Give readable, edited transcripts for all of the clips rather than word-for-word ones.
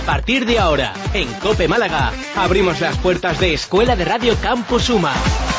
partir de ahora, en COPE Málaga, abrimos las puertas de Escuela de Radio Campus Suma.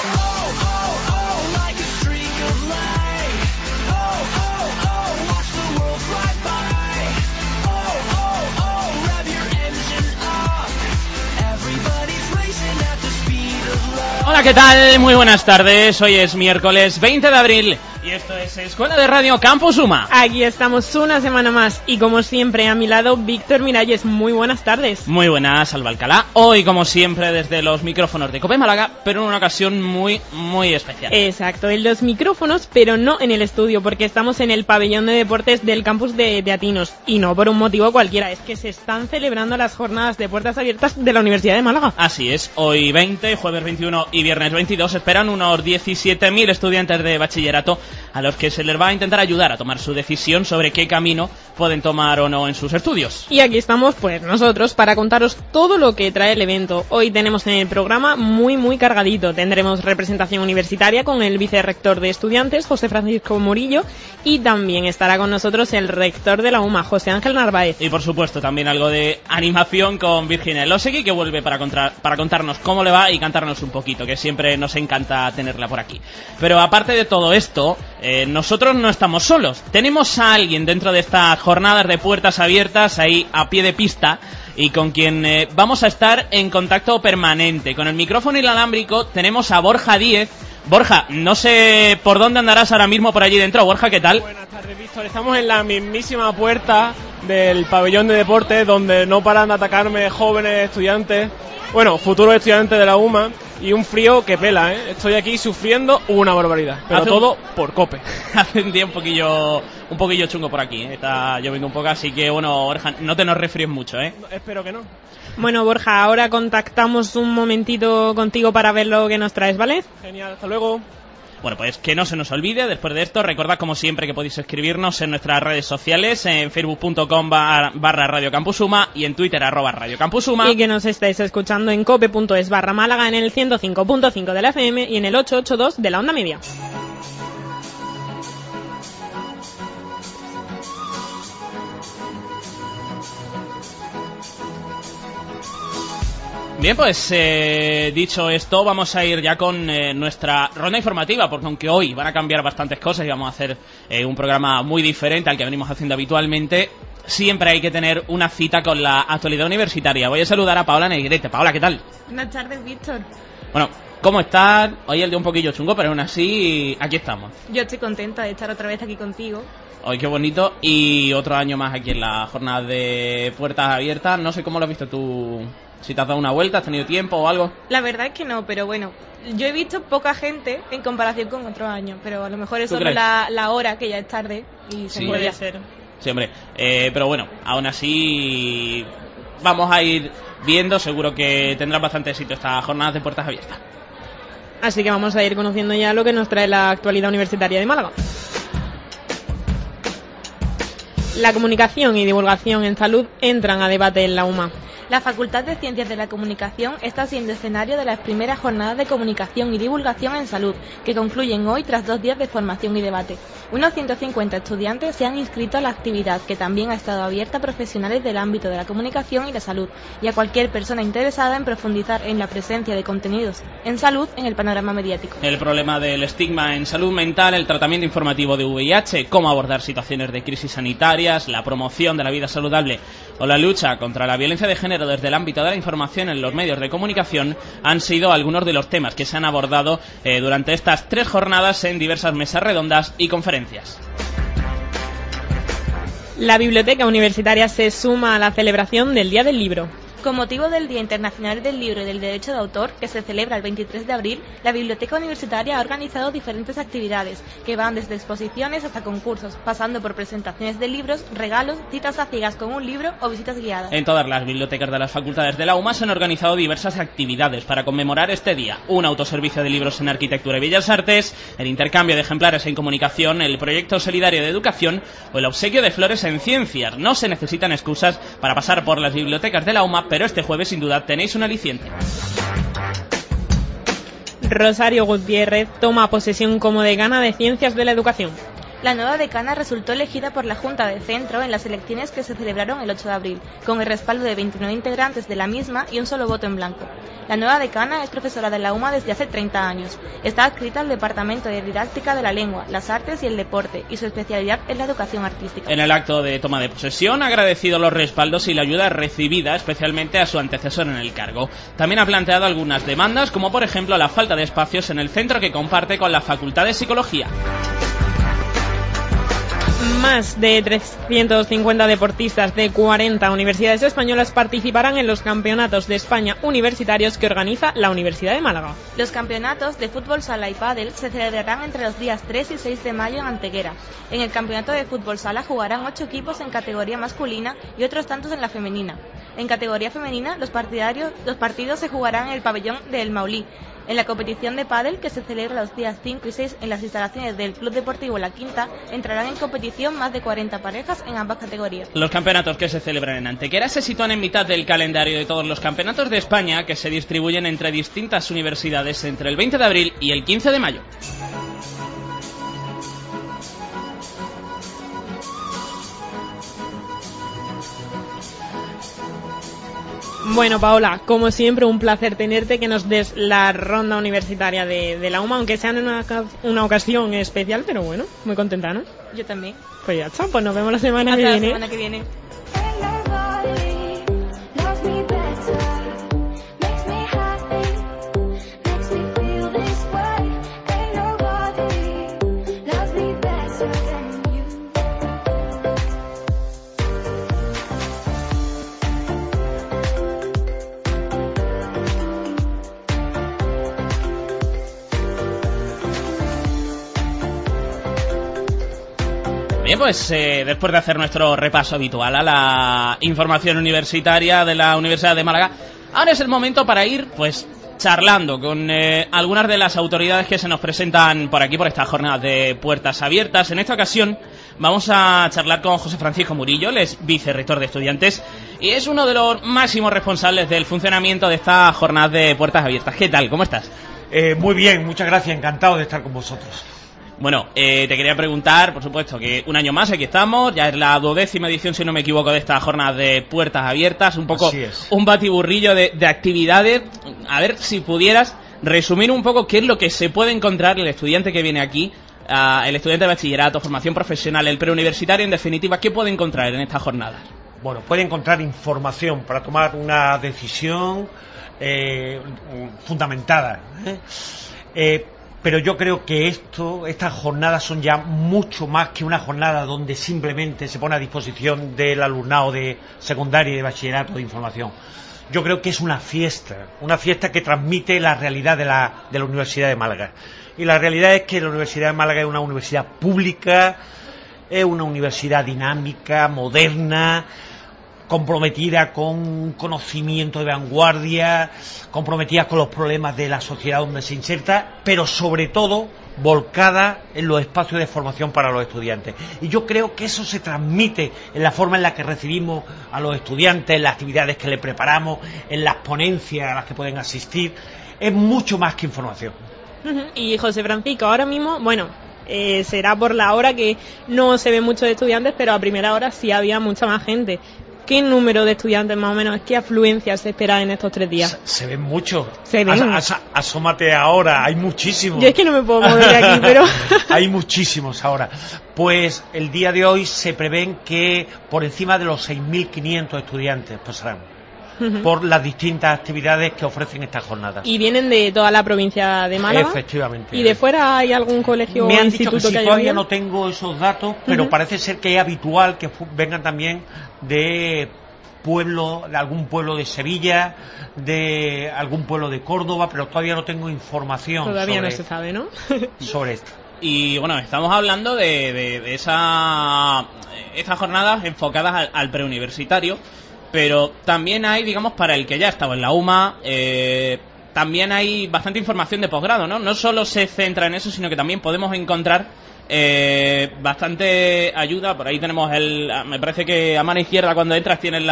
Hola, ¿qué tal? Muy buenas tardes. Hoy es miércoles 20 de abril y esto es Escuela de Radio Campus Suma. Aquí estamos una semana más y como siempre a mi lado Víctor Miralles. Muy buenas tardes. Muy buenas, Alba Alcalá. Hoy como siempre desde los micrófonos de COPE Málaga, pero en una ocasión muy especial. Exacto, en los micrófonos, pero no en el estudio, porque estamos en el pabellón de deportes del campus de Atinos y no por un motivo cualquiera, es que se están celebrando las jornadas de puertas abiertas de la Universidad de Málaga. Así es, hoy 20, jueves 21 y viernes 22 esperan unos 17.000 estudiantes de bachillerato a los que se les va a intentar ayudar a tomar su decisión sobre qué camino pueden tomar o no en sus estudios. Y aquí estamos pues nosotros para contaros todo lo que trae el evento. Hoy tenemos en el programa muy cargadito. Tendremos representación universitaria con el vicerrector de estudiantes, José Francisco Murillo, y también estará con nosotros el rector de la UMA, José Ángel Narváez. Y por supuesto también algo de animación con Virginia Elosegui, que vuelve para contarnos cómo le va y cantarnos un poquito, que siempre nos encanta tenerla por aquí. Pero aparte de todo esto, nosotros no estamos solos. Tenemos a alguien dentro de estas jornadas de puertas abiertas ahí a pie de pista y con quien vamos a estar en contacto permanente. Con el micrófono inalámbrico tenemos a Borja Díez. Borja, no sé por dónde andarás ahora mismo por allí dentro. Borja, ¿qué tal? Buenas tardes, Víctor. Estamos en la mismísima puerta del pabellón de deportes donde no paran de atacarme jóvenes estudiantes, bueno, futuros estudiantes de la UMA, y un frío que pela, ¿eh? Estoy aquí sufriendo una barbaridad, pero todo por COPE. Hace un día un poquillo chungo por aquí, ¿eh? Está lloviendo un poco, así que bueno, Borja, no te nos resfríes mucho, ¿eh? Espero que no. Bueno, Borja, ahora contactamos un momentito contigo para ver lo que nos traes, ¿vale? Genial, hasta luego. Bueno, pues que no se nos olvide, después de esto, recordad como siempre que podéis escribirnos en nuestras redes sociales, en facebook.com/Radio Campus Suma y en Twitter @Radio Campus Suma. Y que nos estáis escuchando en cope.es/Málaga en el 105.5 de la FM y en el 882 de la onda media. Bien, pues dicho esto, vamos a ir ya con nuestra ronda informativa, porque aunque hoy van a cambiar bastantes cosas y vamos a hacer un programa muy diferente al que venimos haciendo habitualmente, siempre hay que tener una cita con la actualidad universitaria. Voy a saludar a Paola Negrete. Paola, ¿qué tal? Buenas tardes, Víctor. Bueno, ¿cómo estás? Hoy el día un poquillo chungo, pero aún así aquí estamos. Yo estoy contenta de estar otra vez aquí contigo. Hoy qué bonito, y otro año más aquí en la jornada de puertas abiertas. No sé cómo lo has visto tú. Si te has dado una vuelta, ¿has tenido tiempo o algo? La verdad es que no, pero bueno, yo he visto poca gente en comparación con otros años, pero a lo mejor es solo la hora, que ya es tarde y se puede hacer. Sí, hombre, pero bueno, aún así vamos a ir viendo, seguro que tendrás bastante éxito esta jornada de puertas abiertas. Así que vamos a ir conociendo ya lo que nos trae la actualidad universitaria de Málaga. La comunicación y divulgación en salud entran a debate en la UMA. La Facultad de Ciencias de la Comunicación está siendo escenario de las primeras jornadas de comunicación y divulgación en salud, que concluyen hoy tras 2 días de formación y debate. Unos 150 estudiantes se han inscrito a la actividad, que también ha estado abierta a profesionales del ámbito de la comunicación y la salud, y a cualquier persona interesada en profundizar en la presencia de contenidos en salud en el panorama mediático. El problema del estigma en salud mental, el tratamiento informativo de VIH, cómo abordar situaciones de crisis sanitarias, la promoción de la vida saludable o la lucha contra la violencia de género desde el ámbito de la información en los medios de comunicación han sido algunos de los temas que se han abordado durante estas 3 jornadas en diversas mesas redondas y conferencias. La Biblioteca Universitaria se suma a la celebración del Día del Libro. Con motivo del Día Internacional del Libro y del Derecho de Autor, que se celebra el 23 de abril, la Biblioteca Universitaria ha organizado diferentes actividades, que van desde exposiciones hasta concursos, pasando por presentaciones de libros, regalos, citas a ciegas con un libro o visitas guiadas. En todas las bibliotecas de las facultades de la UMA se han organizado diversas actividades para conmemorar este día: un autoservicio de libros en Arquitectura y Bellas Artes, el intercambio de ejemplares en Comunicación, el proyecto solidario de Educación o el obsequio de flores en Ciencias. No se necesitan excusas para pasar por las bibliotecas de la UMA, pero este jueves sin duda tenéis un aliciente. Rosario Gutiérrez toma posesión como decana de Ciencias de la Educación. La nueva decana resultó elegida por la Junta de Centro en las elecciones que se celebraron el 8 de abril, con el respaldo de 29 integrantes de la misma y un solo voto en blanco. La nueva decana es profesora de la UMA desde hace 30 años. Está adscrita al Departamento de Didáctica de la Lengua, las Artes y el Deporte, y su especialidad es la educación artística. En el acto de toma de posesión ha agradecido los respaldos y la ayuda recibida, especialmente a su antecesor en el cargo. También ha planteado algunas demandas, como por ejemplo la falta de espacios en el centro que comparte con la Facultad de Psicología. Más de 350 deportistas de 40 universidades españolas participarán en los campeonatos de España universitarios que organiza la Universidad de Málaga. Los campeonatos de fútbol sala y pádel se celebrarán entre los días 3 y 6 de mayo en Antequera. En el campeonato de fútbol sala jugarán 8 equipos en categoría masculina y otros tantos en la femenina. En categoría femenina, los partidos se jugarán en el pabellón del Maulí. En la competición de pádel, que se celebra los días 5 y 6 en las instalaciones del Club Deportivo La Quinta, entrarán en competición más de 40 parejas en ambas categorías. Los campeonatos que se celebran en Antequera se sitúan en mitad del calendario de todos los campeonatos de España que se distribuyen entre distintas universidades entre el 20 de abril y el 15 de mayo. Bueno, Paola, como siempre, un placer tenerte, que nos des la ronda universitaria de la UMA, aunque sea en una ocasión especial, pero bueno, muy contenta, ¿no? Yo también. Pues ya está, pues nos vemos la semana Hasta que la viene. semana que viene. Bien, pues después de hacer nuestro repaso habitual a la información universitaria de la Universidad de Málaga, ahora es el momento para ir, pues, charlando con algunas de las autoridades que se nos presentan por aquí, por estas jornadas de puertas abiertas. En esta ocasión vamos a charlar con José Francisco Murillo, él es vicerrector de estudiantes y es uno de los máximos responsables del funcionamiento de estas jornadas de puertas abiertas. ¿Qué tal? ¿Cómo estás? Muy bien, muchas gracias, encantado de estar con vosotros. Bueno, te quería preguntar, por supuesto, que un año más aquí estamos, ya es la 12ª edición, si no me equivoco, de estas jornadas de puertas abiertas, un poco un batiburrillo de actividades. A ver si pudieras resumir un poco qué es lo que se puede encontrar el estudiante que viene aquí, el estudiante de bachillerato, formación profesional, el preuniversitario, en definitiva, ¿qué puede encontrar en estas jornadas? Bueno, puede encontrar información para tomar una decisión fundamentada, pero yo creo que estas jornadas son ya mucho más que una jornada donde simplemente se pone a disposición del alumnado de secundaria y de bachillerato de información. Yo creo que es una fiesta que transmite la realidad de la Universidad de Málaga. Y la realidad es que la Universidad de Málaga es una universidad pública, es una universidad dinámica, moderna, comprometida con conocimiento de vanguardia, comprometida con los problemas de la sociedad donde se inserta, pero sobre todo volcada en los espacios de formación para los estudiantes. Y yo creo que eso se transmite en la forma en la que recibimos a los estudiantes, en las actividades que les preparamos, en las ponencias a las que pueden asistir. Es mucho más que información. Y José Francisco, ahora mismo, bueno, será por la hora que no se ve mucho de estudiantes, pero a primera hora sí había mucha más gente. ¿Qué número de estudiantes más o menos, qué afluencia se espera en estos 3 días? Se ven muchos. Se ven. Asómate ahora, hay muchísimos. Yo es que no me puedo mover de aquí, pero... Hay muchísimos ahora. Pues el día de hoy se prevén que por encima de los 6.500 estudiantes pasarán por las distintas actividades que ofrecen estas jornadas. ¿Y vienen de toda la provincia de Málaga? Efectivamente. ¿Y de fuera hay algún colegio o instituto que sí, que haya todavía bien? no tengo esos datos, pero parece ser que es habitual que vengan también de algún pueblo de Sevilla, de algún pueblo de Córdoba, pero todavía no tengo información. Todavía no se sabe, ¿no? Sobre esto. Y bueno, estamos hablando de estas jornadas enfocadas al preuniversitario, pero también hay, digamos, para el que ya estaba en la UMA, también hay bastante información de posgrado, ¿no? No solo se centra en eso, sino que también podemos encontrar bastante ayuda. Por ahí tenemos me parece que a mano izquierda cuando entras tienes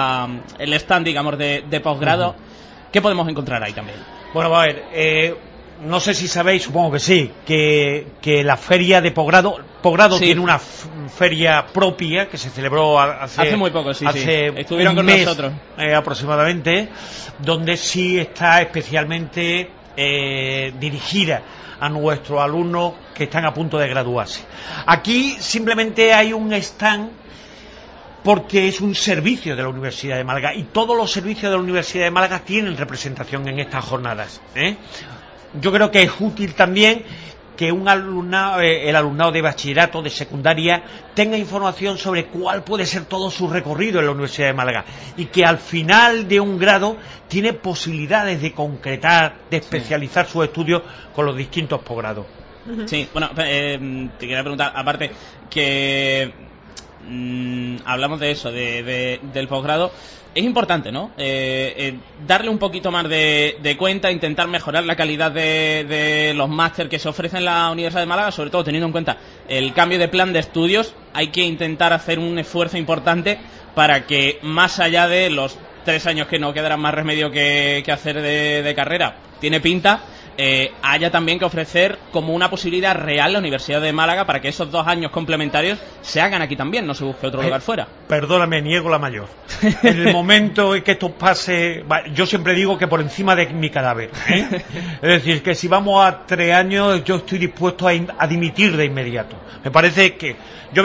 el stand, digamos, de posgrado. ¿Qué podemos encontrar ahí también? Bueno, a ver, no sé si sabéis, supongo que sí, que la feria de posgrado sí. Tiene una feria propia que se celebró hace muy poco, sí. Estuvieron con nosotros aproximadamente, donde sí está especialmente dirigida a nuestros alumnos que están a punto de graduarse. Aquí simplemente hay un stand porque es un servicio de la Universidad de Málaga y todos los servicios de la Universidad de Málaga tienen representación en estas jornadas. Yo creo que es útil también que el alumnado de bachillerato, de secundaria, tenga información sobre cuál puede ser todo su recorrido en la Universidad de Málaga y que al final de un grado tiene posibilidades de concretar, de especializar sus estudios con los distintos posgrados. Sí, bueno, te quería preguntar, aparte que hablamos de eso, del posgrado. Es importante, ¿no? Darle un poquito más de cuenta, intentar mejorar la calidad de los máster que se ofrecen en la Universidad de Málaga, sobre todo teniendo en cuenta el cambio de plan de estudios. Hay que intentar hacer un esfuerzo importante para que, más allá de los 3 años que no quedarán más remedio que hacer de carrera, tiene pinta, haya también que ofrecer como una posibilidad real la Universidad de Málaga para que esos 2 años complementarios se hagan aquí también, no se busque otro lugar fuera. Perdóname, niego la mayor. En el momento en que esto pase, yo siempre digo que por encima de mi cadáver, Es decir, que si vamos a 3 años, yo estoy dispuesto a dimitir de inmediato. Me parece que yo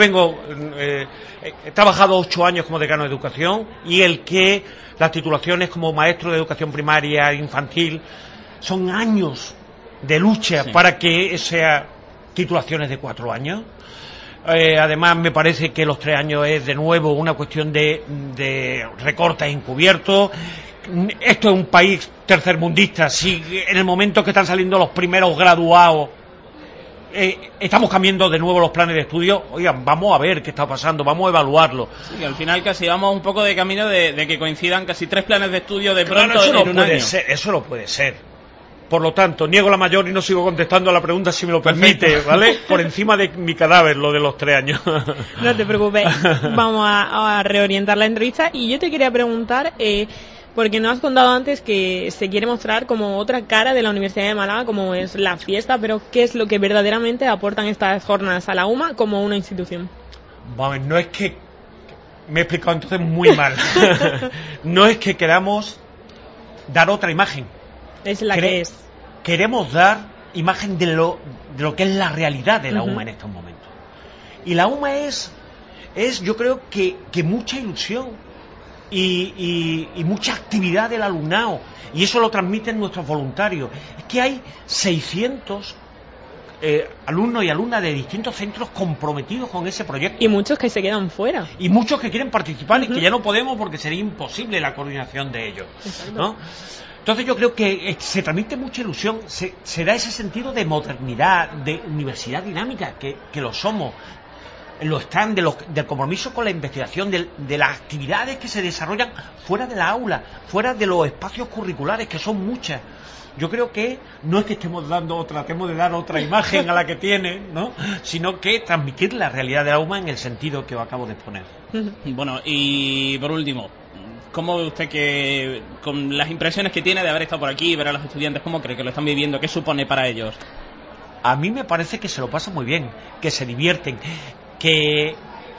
he trabajado 8 años como decano de educación y las titulaciones como maestro de educación primaria, infantil, son años de lucha para que sean titulaciones de 4 años. Además, me parece que los 3 años es de nuevo una cuestión de recortes encubiertos. Esto es un país tercermundista. Si en el momento que están saliendo los primeros graduados estamos cambiando de nuevo los planes de estudio, oigan, vamos a ver qué está pasando, vamos a evaluarlo. Sí, al final casi vamos un poco de camino de que coincidan casi 3 planes de estudio de pronto en un año. Eso no puede ser. Por lo tanto, niego la mayor y no sigo contestando a la pregunta, si me lo permite, ¿vale? Por encima de mi cadáver, lo de los 3 años. No te preocupes, vamos a reorientar la entrevista. Y yo te quería preguntar, porque nos has contado antes que se quiere mostrar como otra cara de la Universidad de Málaga, como es la fiesta, pero ¿qué es lo que verdaderamente aportan estas jornadas a la UMA como una institución? Vamos, no es que... Me he explicado entonces muy mal. No es que queramos dar otra imagen. Es la que es. Queremos dar imagen de lo que es la realidad de la UMA en estos momentos. Y la UMA es yo creo que mucha ilusión y mucha actividad del alumnado. Y eso lo transmiten nuestros voluntarios. Es que hay 600 alumnos y alumnas de distintos centros comprometidos con ese proyecto. Y muchos que se quedan fuera. Y muchos que quieren participar y que ya no podemos porque sería imposible la coordinación de ellos, ¿no? Entonces yo creo que se transmite mucha ilusión, se da ese sentido de modernidad, de universidad dinámica, que lo somos, lo están del compromiso con la investigación, de las actividades que se desarrollan fuera de la aula, fuera de los espacios curriculares, que son muchas. Yo creo que no es que tratemos de dar otra imagen a la que tiene, ¿no? Sino que transmitir la realidad de la UMA en el sentido que os acabo de exponer. Bueno, y por último, ¿cómo ve usted que, con las impresiones que tiene de haber estado por aquí y ver a los estudiantes, cómo cree que lo están viviendo? ¿Qué supone para ellos? A mí me parece que se lo pasan muy bien, que se divierten, que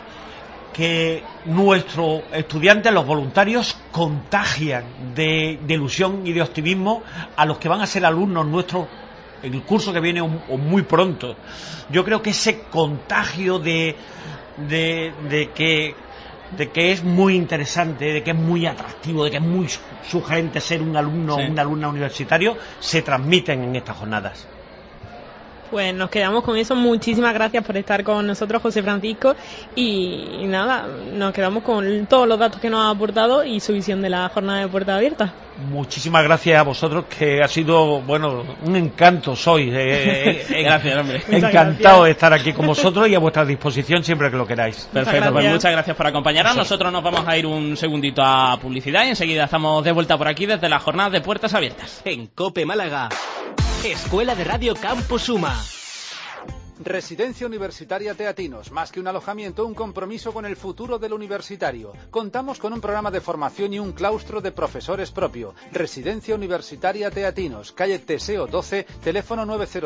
nuestros estudiantes, los voluntarios, contagian de ilusión y de optimismo a los que van a ser alumnos nuestros en el curso que viene o muy pronto. Yo creo que ese contagio de que es muy interesante, de que es muy atractivo, de que es muy sugerente ser un alumno o una alumna universitario, se transmiten en estas jornadas. Pues nos quedamos con eso. Muchísimas gracias por estar con nosotros, José Francisco, y nada, nos quedamos con todos los datos que nos ha aportado y su visión de la jornada de puerta abierta. Muchísimas gracias a vosotros, que ha sido, bueno, un encanto. Gracias, hombre. Encantado de estar aquí con vosotros y a vuestra disposición siempre que lo queráis. Perfecto, pues muchas gracias por acompañarnos. Nosotros nos vamos a ir un segundito a publicidad y enseguida estamos de vuelta por aquí desde la jornada de puertas abiertas. En COPE Málaga, Escuela de Radio Campus UMA. Residencia Universitaria Teatinos, más que un alojamiento, un compromiso con el futuro del universitario. Contamos con un programa de formación y un claustro de profesores propio. Residencia Universitaria Teatinos, calle Teseo 12, teléfono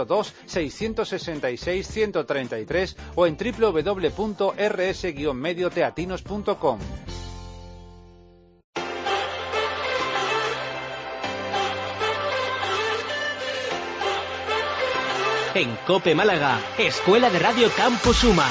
902-666-133 o en www.rs-medioteatinos.com. En COPE Málaga, Escuela de Radio Campus Suma.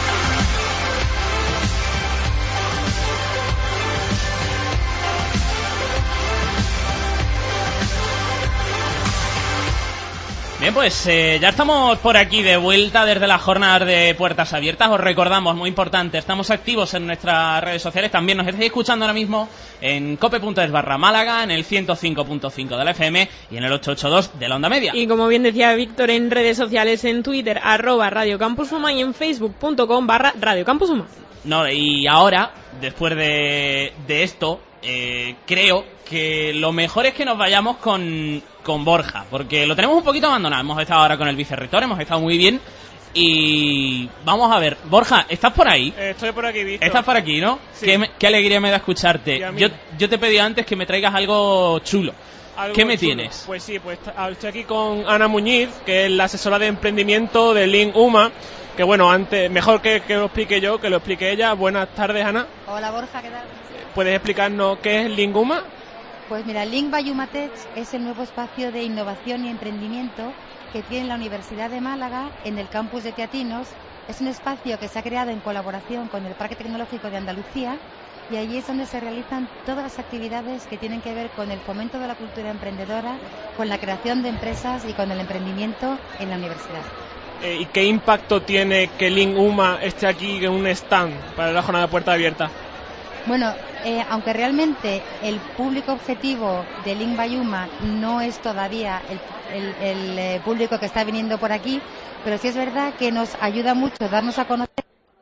Bien, pues ya estamos por aquí de vuelta desde las jornadas de puertas abiertas. Os recordamos, muy importante, estamos activos en nuestras redes sociales. También nos estáis escuchando ahora mismo en cope.es/Málaga, en el 105.5 de la FM y en el 882 de la onda media. Y como bien decía Víctor, en redes sociales, en Twitter, @Radio Campus Suma y en facebook.com/Radio Campus Suma. No, y ahora, después de esto, creo que lo mejor es que nos vayamos con Borja, porque lo tenemos un poquito abandonado. Hemos estado ahora con el vicerrector, hemos estado muy bien y vamos a ver. Borja, ¿estás por ahí? Estoy por aquí, Víctor. ¿Estás por aquí, no? Sí. Qué alegría me da escucharte. Yo te pedí antes que me traigas algo chulo. ¿Qué me tienes? Pues sí, pues estoy aquí con Ana Muñiz, que es la asesora de emprendimiento de Link UMA. Que bueno, antes, mejor que lo explique yo, que lo explique ella. Buenas tardes, Ana. Hola, Borja, ¿qué tal? ¿Puedes explicarnos qué es Link UMA? Pues mira, Link by UMATech es el nuevo espacio de innovación y emprendimiento que tiene la Universidad de Málaga en el campus de Teatinos. Es un espacio que se ha creado en colaboración con el Parque Tecnológico de Andalucía y allí es donde se realizan todas las actividades que tienen que ver con el fomento de la cultura emprendedora, con la creación de empresas y con el emprendimiento en la universidad. ¿Y qué impacto tiene que Link UMA esté aquí en un stand para la jornada de puerta abierta? Bueno, aunque realmente el público objetivo de Link by UMA no es todavía el público que está viniendo por aquí, pero sí es verdad que nos ayuda mucho darnos a conocer.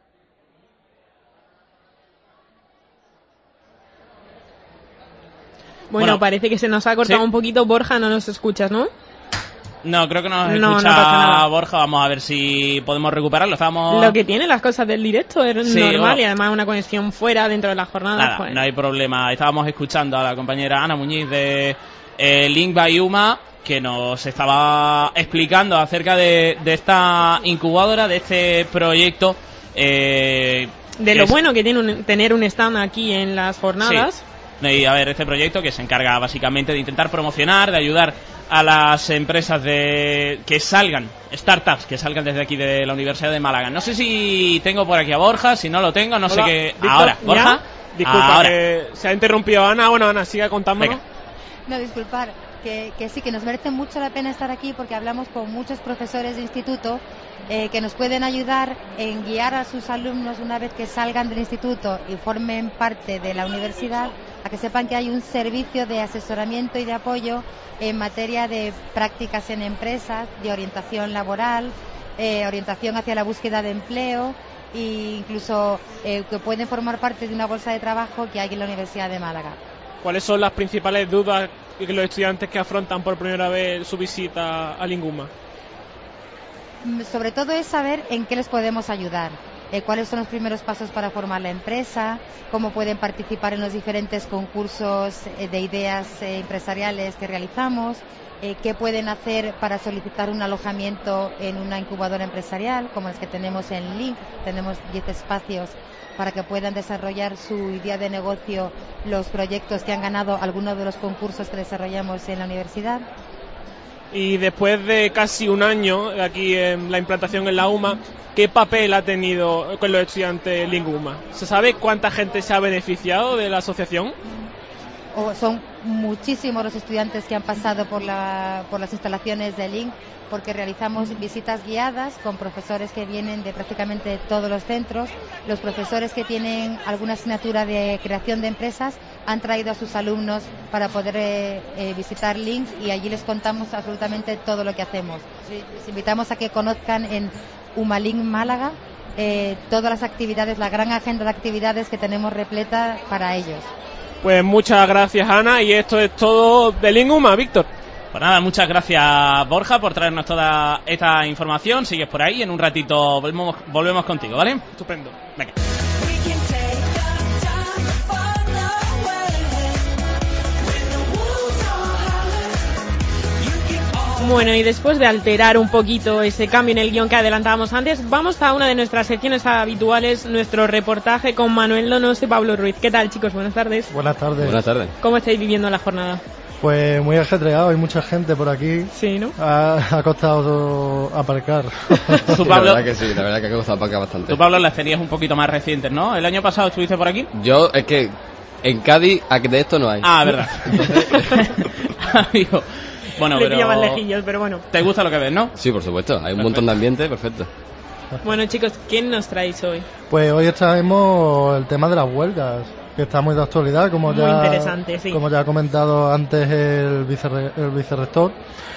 Bueno, parece que se nos ha cortado un poquito. Borja, no nos escuchas, ¿no? No, creo que no nos no escucha pasa nada. Borja. Vamos a ver si podemos recuperarlo. Lo que tiene las cosas del directo es normal, bueno. y además una conexión fuera dentro de la jornada. Nada, pues. no hay problema. Estábamos escuchando a la compañera Ana Muñiz de Link by UMA, que nos estaba explicando acerca de esta incubadora, de este proyecto. De lo bueno que tiene tener un stand aquí en las jornadas. Sí. Y a ver, este proyecto que se encarga básicamente de intentar promocionar, de ayudar a las empresas que salgan, startups que salgan desde aquí de la Universidad de Málaga. No sé si tengo por aquí a Borja, si no lo tengo, no sé qué. Víctor, ahora, Borja. Disculpa, ahora. que se ha interrumpido Ana. Bueno, Ana, siga contándonos. Venga. No, disculpar, que sí, que nos merece mucho la pena estar aquí porque hablamos con muchos profesores de instituto que nos pueden ayudar en guiar a sus alumnos una vez que salgan del instituto y formen parte de la universidad, a que sepan que hay un servicio de asesoramiento y de apoyo en materia de prácticas en empresas, de orientación laboral, orientación hacia la búsqueda de empleo e incluso que pueden formar parte de una bolsa de trabajo que hay en la Universidad de Málaga. ¿Cuáles son las principales dudas que los estudiantes que afrontan por primera vez su visita a Link UMA? Sobre todo es saber en qué les podemos ayudar, cuáles son los primeros pasos para formar la empresa, cómo pueden participar en los diferentes concursos de ideas empresariales que realizamos, qué pueden hacer para solicitar un alojamiento en una incubadora empresarial como las que tenemos en Link. Tenemos 10 espacios para que puedan desarrollar su idea de negocio, los proyectos que han ganado algunos de los concursos que desarrollamos en la universidad. Y después de casi un año aquí en la implantación en la UMA, ¿qué papel ha tenido con los estudiantes Link UMA? ¿Se sabe cuánta gente se ha beneficiado de la asociación? Son muchísimos los estudiantes que han pasado por las instalaciones de Link, porque realizamos visitas guiadas con profesores que vienen de prácticamente todos los centros. Los profesores que tienen alguna asignatura de creación de empresas han traído a sus alumnos para poder visitar Link y allí les contamos absolutamente todo lo que hacemos. Les invitamos a que conozcan en UMALink Málaga todas las actividades, la gran agenda de actividades que tenemos repleta para ellos. Pues muchas gracias, Ana, y esto es todo de Link UMA, Víctor. Pues nada, muchas gracias, Borja, por traernos toda esta información. Sigues por ahí, en un ratito volvemos contigo, ¿vale? Estupendo. Venga. Bueno, y después de alterar un poquito ese cambio en el guión que adelantábamos antes, vamos a una de nuestras secciones habituales, nuestro reportaje con Manuel Donoso y Pablo Ruiz. ¿Qué tal, chicos? Buenas tardes. Buenas tardes. Buenas tardes. ¿Cómo estáis viviendo la jornada? Pues muy ajetreado, hay mucha gente por aquí. Sí, ¿no? Ha costado aparcar. ¿Tú, Sí, Pablo? la verdad que sí, la verdad que ha costado aparcar bastante. Tú, Pablo, las tenías un poquito más recientes, ¿no? ¿El año pasado estuviste por aquí? Yo, es que en Cádiz, de esto no hay. Ah, verdad. Amigo. Bueno, Le pero... pillaban lejillos, pero bueno. ¿Te gusta lo que ves, no? Sí, por supuesto, hay un montón de ambiente, perfecto. Bueno, chicos, ¿quién nos traéis hoy? Pues hoy traemos el tema de las huelgas, que está muy de actualidad, como Muy interesante, sí. como ya ha comentado antes el vicerrector.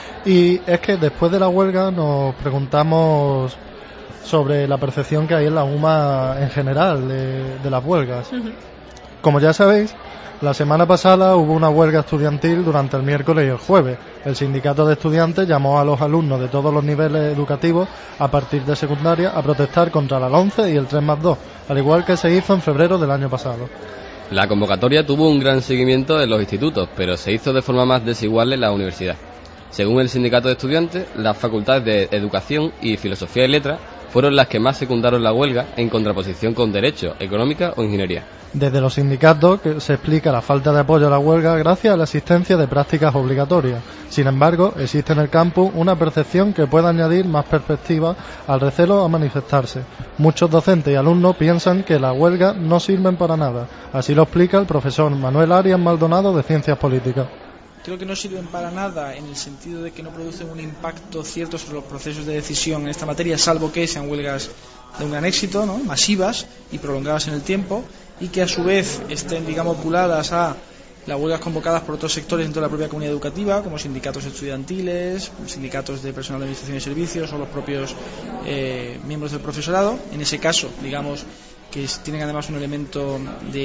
Y es que después de la huelga nos preguntamos sobre la percepción que hay en la UMA en general de las huelgas. Uh-huh. Como ya sabéis, la semana pasada hubo una huelga estudiantil durante el miércoles y el jueves. El sindicato de estudiantes llamó a los alumnos de todos los niveles educativos a partir de secundaria a protestar contra la 11 y el 3+2, al igual que se hizo en febrero del año pasado. La convocatoria tuvo un gran seguimiento en los institutos, pero se hizo de forma más desigual en la universidad. Según el sindicato de estudiantes, las facultades de Educación y Filosofía y Letras fueron las que más secundaron la huelga en contraposición con Derecho, Económica o Ingeniería. Desde los sindicatos que se explica la falta de apoyo a la huelga gracias a la existencia de prácticas obligatorias. Sin embargo, existe en el campus una percepción que puede añadir más perspectiva al recelo a manifestarse. Muchos docentes y alumnos piensan que las huelgas no sirven para nada. Así lo explica el profesor Manuel Arias Maldonado de Ciencias Políticas. Creo que no sirven para nada en el sentido de que no producen un impacto cierto sobre los procesos de decisión en esta materia, salvo que sean huelgas de un gran éxito, ¿no?, masivas y prolongadas en el tiempo, y que a su vez estén, digamos, vinculadas a las huelgas convocadas por otros sectores dentro de la propia comunidad educativa, como sindicatos estudiantiles, sindicatos de personal de administración y servicios o los propios miembros del profesorado. En ese caso, digamos, que tienen además un elemento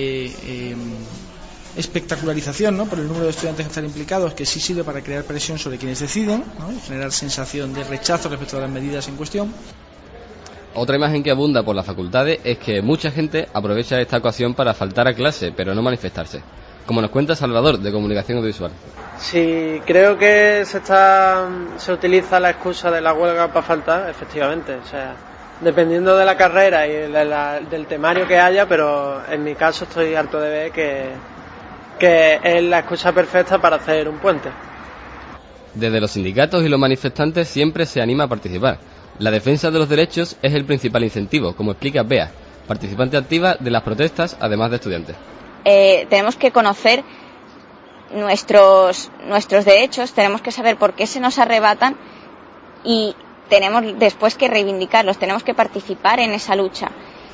de espectacularización, ¿no?, por el número de estudiantes que están implicados, que sí sirve para crear presión sobre quienes deciden, ¿no?, y generar sensación de rechazo respecto a las medidas en cuestión. Otra imagen que abunda por las facultades es que mucha gente aprovecha esta ocasión para faltar a clase, pero no manifestarse. Como nos cuenta Salvador, de Comunicación Audiovisual. Sí, creo que se utiliza la excusa de la huelga para faltar, efectivamente. O sea, dependiendo de la carrera y del temario que haya, pero en mi caso estoy harto de ver que es la excusa perfecta para hacer un puente. Desde los sindicatos y los manifestantes siempre se anima a participar. La defensa de los derechos es el principal incentivo, como explica Bea, participante activa de las protestas, además de estudiantes. Tenemos que conocer nuestros derechos, tenemos que saber por qué se nos arrebatan y tenemos después que reivindicarlos, tenemos que participar en esa lucha.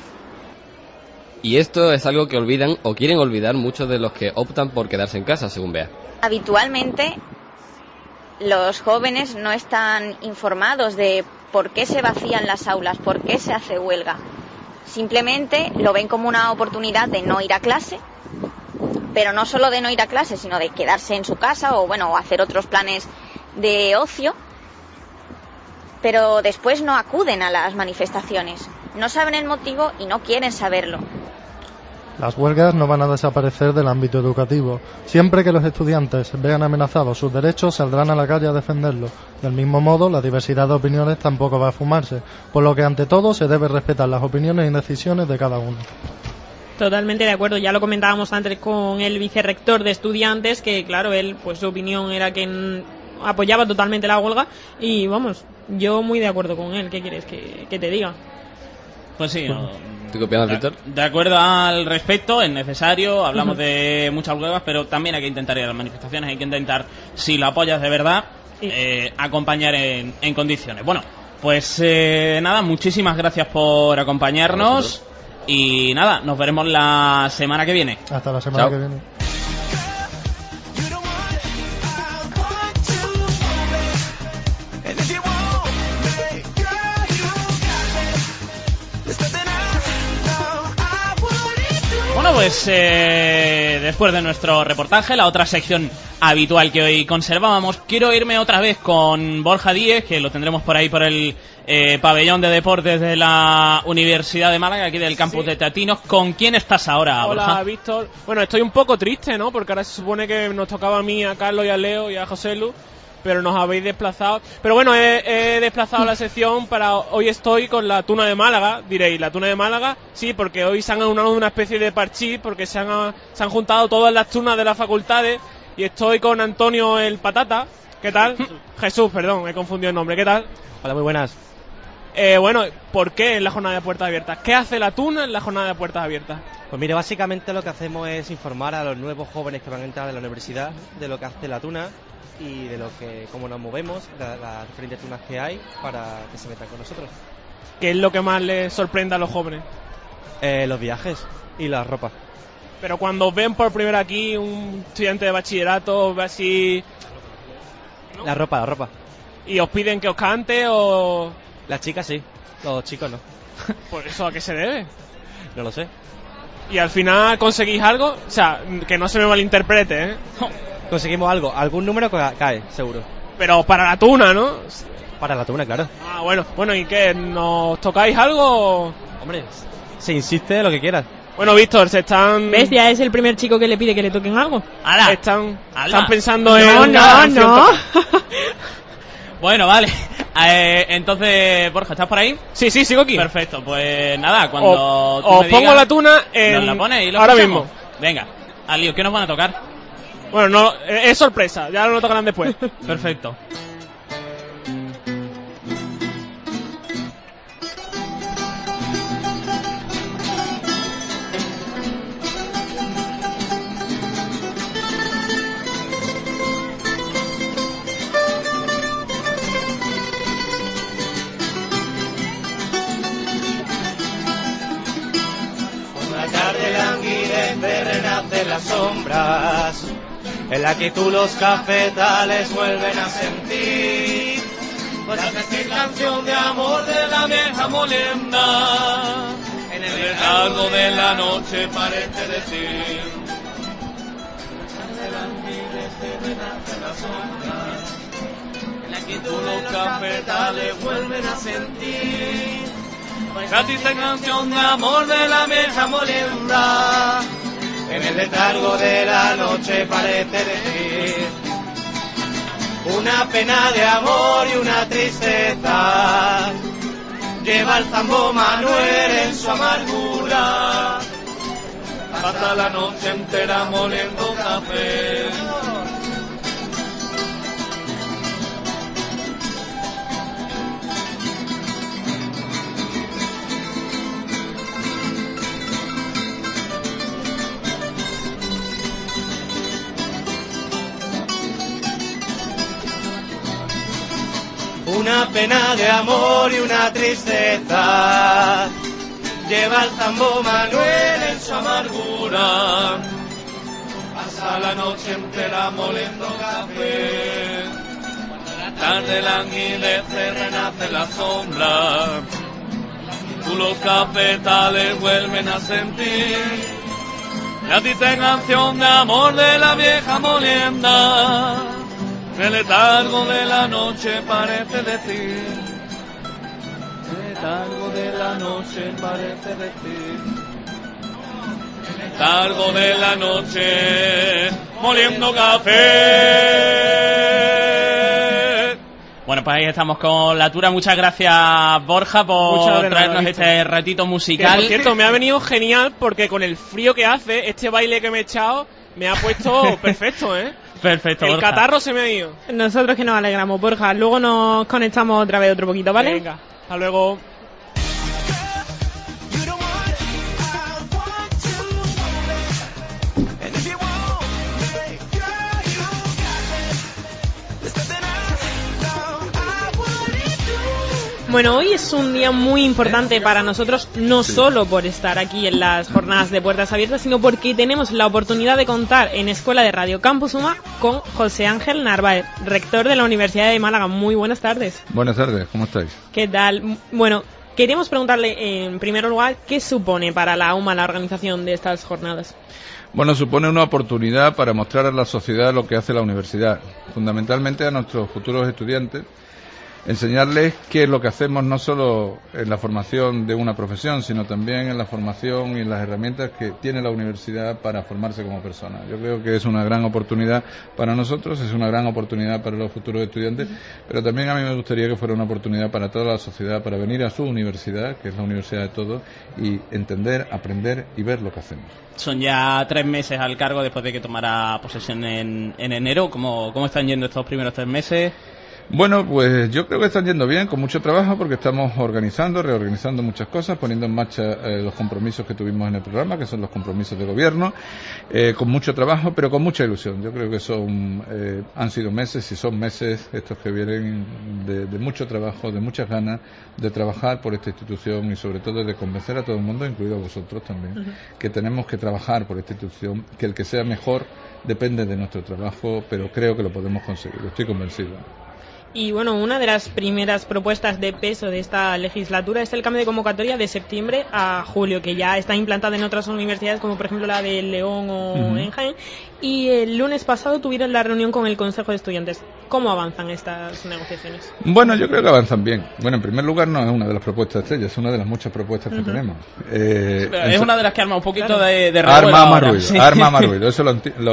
Y esto es algo que olvidan o quieren olvidar muchos de los que optan por quedarse en casa, según Bea. Habitualmente los jóvenes no están informados de por qué se vacían las aulas, por qué se hace huelga. Simplemente lo ven como una oportunidad de no ir a clase, pero no solo de no ir a clase, sino de quedarse en su casa o hacer otros planes de ocio, pero después no acuden a las manifestaciones. No saben el motivo y no quieren saberlo. Las huelgas no van a desaparecer del ámbito educativo. Siempre que los estudiantes vean amenazados sus derechos, saldrán a la calle a defenderlos. Del mismo modo, la diversidad de opiniones tampoco va a fumarse, por lo que ante todo se debe respetar las opiniones y decisiones de cada uno. Totalmente de acuerdo, ya lo comentábamos antes con el vicerrector de estudiantes, que claro, él, pues su opinión era que apoyaba totalmente la huelga y vamos, yo muy de acuerdo con él. ¿Qué quieres que te diga? Pues sí, ¿tú qué opinas, Víctor? De acuerdo al respecto, es necesario, hablamos de muchas huelgas, pero también hay que intentar ir a las manifestaciones, hay que intentar, si la apoyas de verdad, acompañar en condiciones. Bueno, pues nada, muchísimas gracias por acompañarnos y nada, nos veremos la semana que viene. Hasta la semana que viene. Bueno, pues después de nuestro reportaje, la otra sección habitual que hoy conservábamos, quiero irme otra vez con Borja Díez, que lo tendremos por ahí por el pabellón de deportes de la Universidad de Málaga, aquí del campus de Teatinos. ¿Con quién estás ahora, Borja? Hola, Víctor. Bueno, estoy un poco triste, ¿no? Porque ahora se supone que nos tocaba a mí, a Carlos y a Leo y a José Lu, pero nos habéis desplazado. Pero bueno, he desplazado la sección para... Hoy estoy con la Tuna de Málaga. Diréis, ¿la Tuna de Málaga? Sí, porque hoy se han aunado una especie de parchís, porque se han juntado todas las tunas de las facultades, y estoy con Antonio el Patata. ¿Qué tal? Jesús, perdón, he confundido el nombre. ¿Qué tal? Hola, muy buenas. Bueno, ¿por qué en la jornada de puertas abiertas? ¿Qué hace la Tuna en la jornada de puertas abiertas? Pues mire, básicamente lo que hacemos es informar a los nuevos jóvenes que van a entrar de la universidad de lo que hace la Tuna y de lo que, cómo nos movemos, las diferentes tunas que hay para que se metan con nosotros. ¿Qué es lo que más les sorprende a los jóvenes? Los viajes y la ropa. Pero cuando ven por primera aquí un estudiante de bachillerato, ve así... ¿no? La ropa. ¿Y os piden que os cante o...? Las chicas sí, los chicos no. ¿Por eso a qué se debe? No lo sé. ¿Y al final conseguís algo? O sea, que no se me malinterprete, ¿eh? Conseguimos algo, algún número cae, seguro. Pero para la Tuna, ¿no? Para la Tuna, claro. Ah, bueno, ¿y qué? ¿Nos tocáis algo? Hombre, se insiste lo que quieras. Bueno, Víctor, se están... ¿Ves? Ya es el primer chico que le pide que le toquen algo. ¡Hala! Están pensando en... No. Bueno, vale. Entonces, Borja, ¿estás por ahí? Sí, sigo aquí. Perfecto, pues nada, cuando os pongo la Tuna en... Nos la pones y lo ahora escuchamos. mismo. Venga, al lío, ¿qué nos van a tocar? Bueno, no, es sorpresa, ya lo tocarán después. Perfecto. De las sombras, en la que tú los cafetales vuelven a sentir, pues la canción de amor de la vieja molienda, en el letargo de la noche parece decir, de las sombras, en la que tú los cafetales vuelven a sentir, pues la triste canción de amor de la vieja molienda, en el letargo de la noche parece decir una pena de amor y una tristeza. Lleva el zambo Manuel en su amargura, pasa la noche entera moliendo café. Una pena de amor y una tristeza, lleva el zambo Manuel en su amargura, pasa la noche entera moliendo café. Cuando la tarde languidece renace la sombra, tú los cafetales vuelven a sentir la triste canción de amor de la vieja molienda. El letargo de la noche parece decir, el letargo de la noche parece decir, el letargo de la noche moliendo café. Bueno, pues ahí estamos con la Tuna. Muchas gracias, Borja, por traernos este ratito musical. Que, por cierto, me ha venido genial porque con el frío que hace, este baile que me he echado me ha puesto perfecto, ¿eh? Perfecto, el Borja. catarro se me ha ido. Nosotros que nos alegramos, Borja. Luego nos conectamos otra vez otro poquito, ¿vale? Venga, hasta luego. Bueno, hoy es un día muy importante para nosotros, no solo por estar aquí en las jornadas de puertas abiertas, sino porque tenemos la oportunidad de contar en Escuela de Radio Campus UMA con José Ángel Narváez, rector de la Universidad de Málaga. Muy buenas tardes. Buenas tardes, ¿cómo estáis? ¿Qué tal? Bueno, Queríamos preguntarle, en primer lugar, ¿qué supone para la UMA la organización de estas jornadas? Bueno, supone una oportunidad para mostrar a la sociedad lo que hace la universidad, fundamentalmente a nuestros futuros estudiantes, enseñarles qué es lo que hacemos no solo en la formación de una profesión, sino también en la formación y en las herramientas que tiene la universidad para formarse como persona. Yo creo que es una gran oportunidad para nosotros, es una gran oportunidad para los futuros estudiantes, pero también a mí me gustaría que fuera una oportunidad para toda la sociedad, para venir a su universidad, que es la universidad de todos, y entender, aprender y ver lo que hacemos. Son ya 3 meses al cargo después de que tomara posesión en enero. ¿Cómo están yendo estos primeros 3 meses? Bueno, pues yo creo que están yendo bien, con mucho trabajo, porque estamos reorganizando muchas cosas, poniendo en marcha los compromisos que tuvimos en el programa, que son los compromisos de gobierno, con mucho trabajo, pero con mucha ilusión. Yo creo que han sido meses y son meses estos que vienen de mucho trabajo, de muchas ganas de trabajar por esta institución y sobre todo de convencer a todo el mundo, incluido a vosotros también, que tenemos que trabajar por esta institución, que el que sea mejor depende de nuestro trabajo, pero creo que lo podemos conseguir, estoy convencido. Y bueno, una de las primeras propuestas de peso de esta legislatura es el cambio de convocatoria de septiembre a julio, que ya está implantada en otras universidades como por ejemplo la de León o en Jaén. Y el lunes pasado tuvieron la reunión con el Consejo de Estudiantes. ¿Cómo avanzan estas negociaciones? Bueno, yo creo que avanzan bien. Bueno, en primer lugar no es una de las propuestas estrella, es una de las muchas propuestas que tenemos. Es una de las que arma un poquito de revuelo. Arma más ruido, eso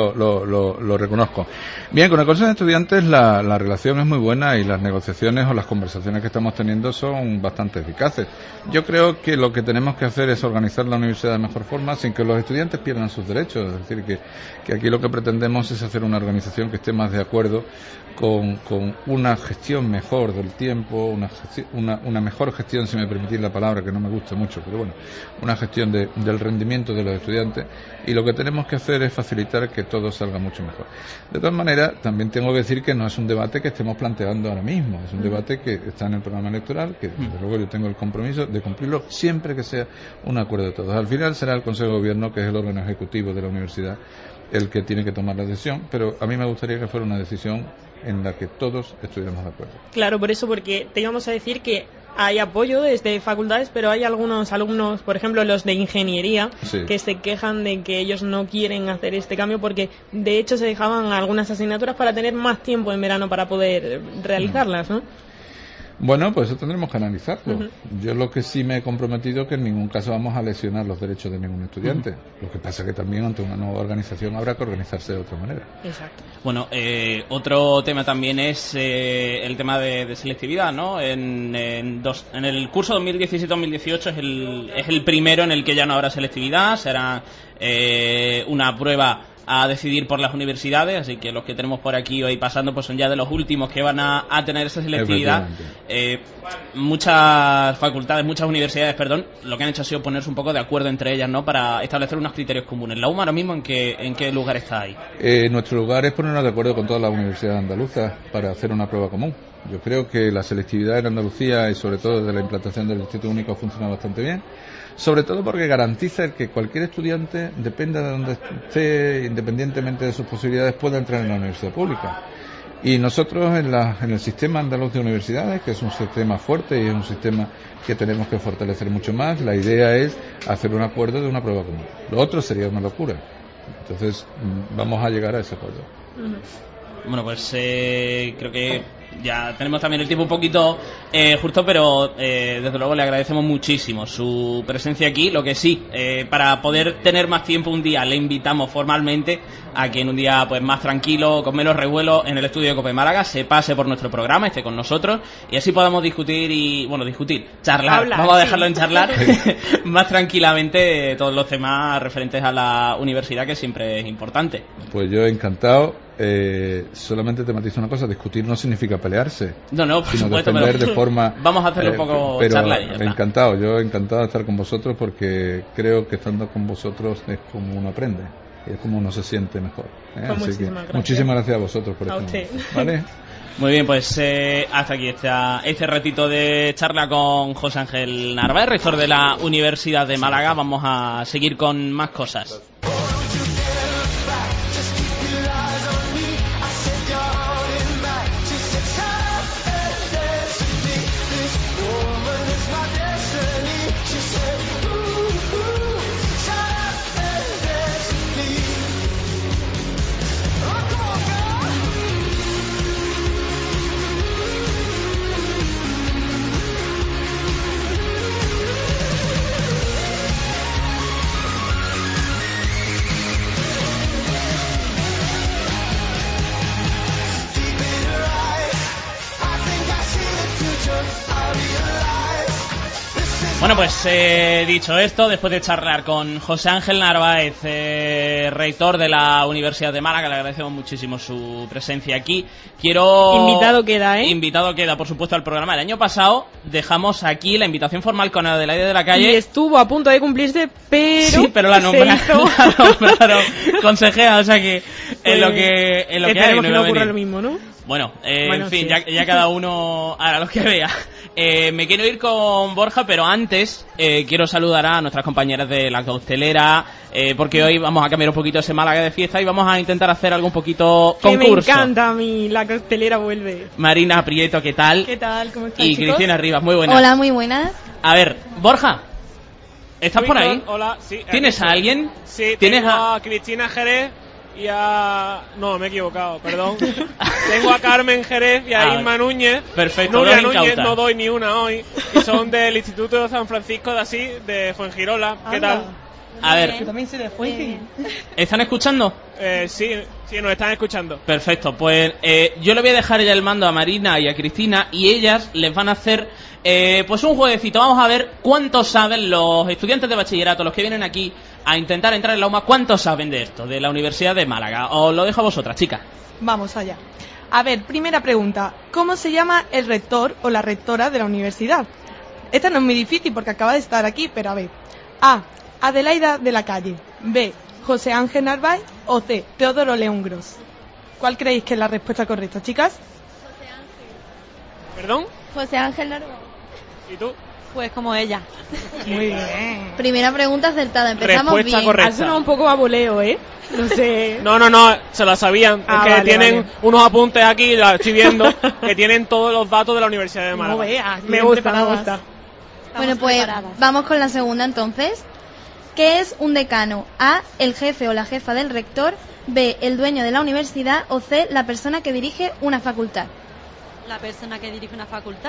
lo reconozco. Bien, con el Consejo de Estudiantes la relación es muy buena y las negociaciones o las conversaciones que estamos teniendo son bastante eficaces. Yo creo que lo que tenemos que hacer es organizar la universidad de mejor forma sin que los estudiantes pierdan sus derechos. Es decir, que aquí lo que pretendemos es hacer una organización que esté más de acuerdo con una gestión mejor del tiempo, una mejor gestión, si me permitís la palabra, que no me gusta mucho, pero bueno, una gestión del rendimiento de los estudiantes, y lo que tenemos que hacer es facilitar que todo salga mucho mejor. De todas maneras, también tengo que decir que no es un debate que estemos planteando ahora mismo, es un debate que está en el programa electoral, que desde luego yo tengo el compromiso de cumplirlo siempre que sea un acuerdo de todos. Al final será el Consejo de Gobierno, que es el órgano ejecutivo de la universidad, el que tiene que tomar la decisión, pero a mí me gustaría que fuera una decisión en la que todos estuviéramos de acuerdo. Claro, por eso, porque te íbamos a decir que hay apoyo desde facultades, pero hay algunos alumnos, por ejemplo los de ingeniería, que se quejan de que ellos no quieren hacer este cambio porque de hecho se dejaban algunas asignaturas para tener más tiempo en verano para poder realizarlas, ¿no? Bueno, pues eso tendremos que analizarlo. Yo lo que sí me he comprometido es que en ningún caso vamos a lesionar los derechos de ningún estudiante. Lo que pasa es que también ante una nueva organización habrá que organizarse de otra manera. Exacto. Bueno, otro tema también es el tema de selectividad, ¿no? En el curso 2017-2018 es el primero en el que ya no habrá selectividad, será una prueba a decidir por las universidades, así que los que tenemos por aquí hoy pasando pues son ya de los últimos que van a tener esa selectividad. Muchas facultades, muchas universidades, lo que han hecho ha sido ponerse un poco de acuerdo entre ellas, ¿no? Para establecer unos criterios comunes. ¿La UMA ahora mismo en qué lugar está ahí? Nuestro lugar es ponernos de acuerdo con todas las universidades andaluzas para hacer una prueba común. Yo creo que la selectividad en Andalucía y sobre todo desde la implantación del Instituto Único funciona bastante bien. Sobre todo porque garantiza el que cualquier estudiante, dependa de donde esté, independientemente de sus posibilidades, pueda entrar en la universidad pública. Y nosotros en el sistema andaluz de universidades, que es un sistema fuerte y es un sistema que tenemos que fortalecer mucho más, la idea es hacer un acuerdo de una prueba común. Lo otro sería una locura. Entonces vamos a llegar a ese acuerdo. Bueno, pues creo que ya tenemos también el tiempo un poquito justo, pero desde luego le agradecemos muchísimo su presencia aquí. Lo que sí, para poder tener más tiempo un día, le invitamos formalmente a que en un día pues más tranquilo, con menos revuelo, en el estudio de COPE Málaga, se pase por nuestro programa, esté con nosotros y así podamos charlar, vamos a dejarlo en charlar más tranquilamente todos los temas referentes a la universidad, que siempre es importante. Pues yo encantado. Solamente te matizo una cosa: discutir no significa pelearse, por sino supuesto, defender de forma. Vamos a hacerlo un poco charla y ya está. Encantado, yo encantado de estar con vosotros, porque creo que estando con vosotros es como uno aprende, es como uno se siente mejor. Así que muchísimas gracias a vosotros por este momento. ¿Vale? Muy bien, pues hasta aquí este ratito de charla con José Ángel Narváez, rector de la Universidad de Málaga. Vamos a seguir con más cosas. Bueno, pues dicho esto, después de charlar con José Ángel Narváez, rector de la Universidad de Málaga, le agradecemos muchísimo su presencia aquí. Invitado queda, Invitado queda, por supuesto, al programa. El año pasado dejamos aquí la invitación formal con Adelaide de la Calle. Y estuvo a punto de cumplirse, pero... Sí, pero la nombraron consejera, o sea que en lo que hay que no ocurra lo mismo, ¿no? Bueno, en fin, sí. ya cada uno hará lo que vea. Me quiero ir con Borja, pero antes quiero saludar a nuestras compañeras de la costelera, porque hoy vamos a cambiar un poquito ese Málaga de fiesta y vamos a intentar hacer algo un poquito concurso. Me encanta a mí, la costelera vuelve. Marina Prieto, ¿qué tal? ¿Qué tal? ¿Cómo estás, y chicos? Cristina Rivas, muy buenas. Hola, muy buenas. A ver, Borja, ¿estás por ahí? Hola, sí. ¿Tienes a alguien? Sí, ¿Tienes tengo a Cristina Jerez y a... No, me he equivocado, perdón. Tengo a Carmen Jerez y a Isma Núñez. Perfecto. Nuria Núñez, no doy ni una hoy. Y son del Instituto de San Francisco de Asís, de Fuengirola. ¿Qué tal? A ver, Yo también soy de Fuengirola. ¿están escuchando? Sí, nos están escuchando. Perfecto, pues yo le voy a dejar ya el mando a Marina y a Cristina y ellas les van a hacer pues un jueguecito. Vamos a ver cuántos saben los estudiantes de bachillerato, los que vienen aquí a intentar entrar en la UMA, cuántos saben de esto, de la Universidad de Málaga. Os lo dejo a vosotras, chicas. Vamos allá. A ver, primera pregunta. ¿Cómo se llama el rector o la rectora de la universidad? Esta no es muy difícil porque acaba de estar aquí, pero a ver. A. Adelaida de la Calle. B. José Ángel Narváez. O C. Teodoro León Gros. ¿Cuál creéis que es la respuesta correcta, chicas? José Ángel. ¿Perdón? José Ángel Narváez. ¿Y tú? Pues como ella. Muy bien. Primera pregunta acertada, empezamos Respuesta bien. correcta. Ha sonado un poco a voleo, No sé. No, se la sabían. Es que vale, tienen unos apuntes aquí, la estoy viendo, que tienen todos los datos de la Universidad de Málaga. No veas, Me gusta. Bueno, pues vamos con la segunda entonces. ¿Qué es un decano? A. El jefe o la jefa del rector. B. El dueño de la universidad. O C. La persona que dirige una facultad. La persona que dirige una facultad.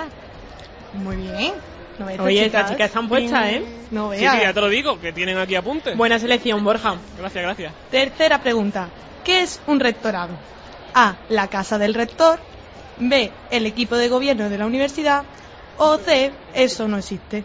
Muy bien. No veas, Oye, estas chicas están puestas, No Sí, veas. ya te lo digo, que tienen aquí apuntes. Buena selección, Borja. Gracias. Tercera pregunta. ¿Qué es un rectorado? A. La casa del rector. B. El equipo de gobierno de la universidad. O C. Eso no existe.